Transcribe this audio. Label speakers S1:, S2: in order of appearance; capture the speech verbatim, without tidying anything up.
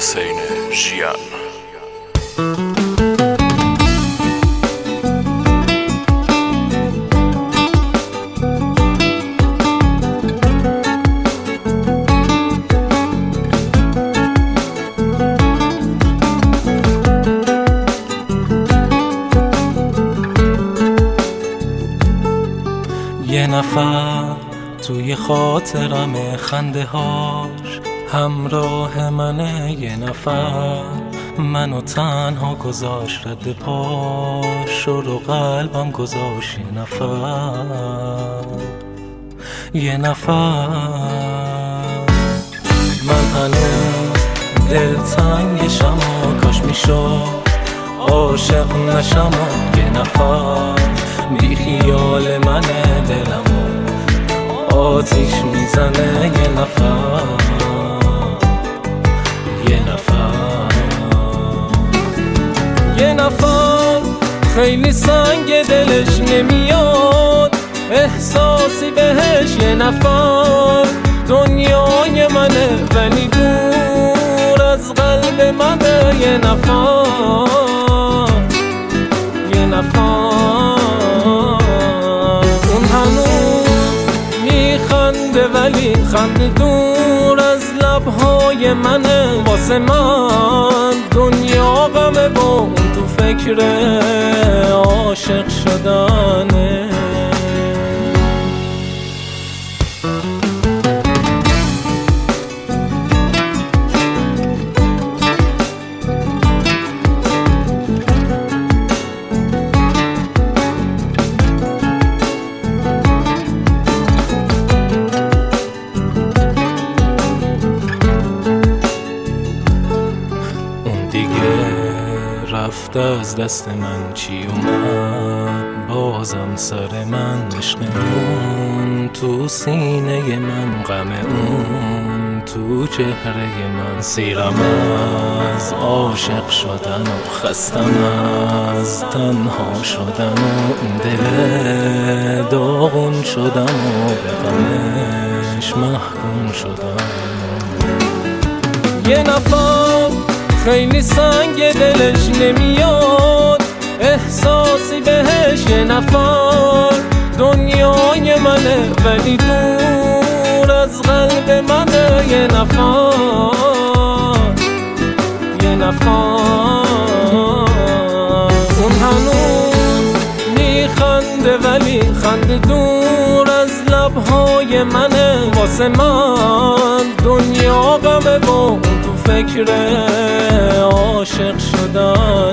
S1: حسین ژیان.
S2: یه نفر توی خاطرم خنده هاش همراه منه، یه نفر منو تنها گذاشت رد پاش رو قلبم گذاشت، یه نفر یه نفر من هنوز دلتنگشم و کاش میشد عاشق نشم و یه نفر بی خیال منه، دلمو آتیش میزنه، یه نفر یه نفر یه نفر خیلی سنگ دلش نمیاد احساسی بهش، یه نفر دنیای منه ولی دور از قلب منه، یه نفر یه نفر اون هنوز میخنده ولی خنده دور از لبهای منه، واسه من دنیا غمه و اون تو فکر عاشق شدنه. رفته از دست من چی اومد، بازم سر من عشق اون تو سینه من، غم اون تو چهره من، سیرم از عاشق شدن و خستم از تنها شدن و این دل داغون شدم و به غمش محکوم شدم. یه نفر خیلی سنگ دلش نمیاد احساسی بهش، یه نفر دنیای منه ولی دور از قلب منه، یه نفر یه نفر اون هنوز میخنده ولی خنده دور از لبهای منه، واسه من دنیا غمه و اون تو فکر عاشق شدن.